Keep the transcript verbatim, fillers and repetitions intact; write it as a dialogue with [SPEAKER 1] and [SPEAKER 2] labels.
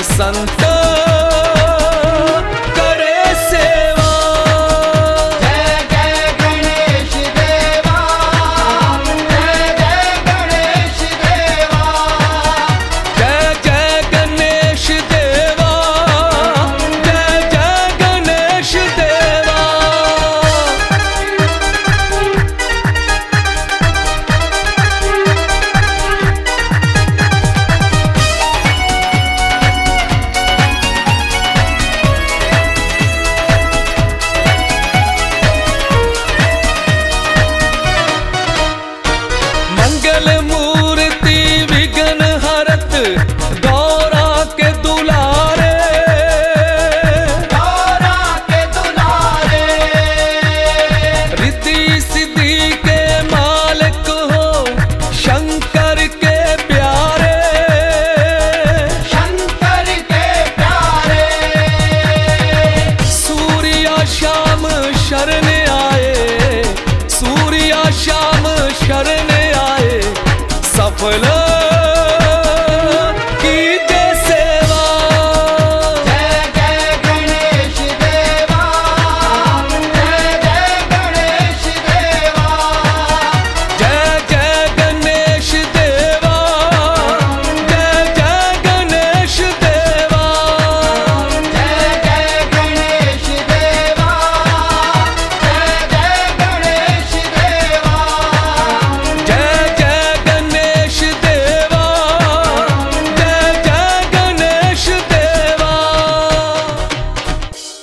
[SPEAKER 1] संत करे सेवा।
[SPEAKER 2] जय जय गणेश देवा, जय जय गणेश देवा,
[SPEAKER 1] जय जय गणेश देवा, जय जय गणेश देवा। मंगल मूर्ति विघ्न हरत गौरा के दुलारे,
[SPEAKER 2] गौरा के दुलारे,
[SPEAKER 1] रिद्धि सिद्धि के मालिक हो शंकर के प्यारे,
[SPEAKER 2] शंकर के प्यारे।
[SPEAKER 1] सूर्या श्याम शरण आए, सूर्या श्याम शरण आए, सफल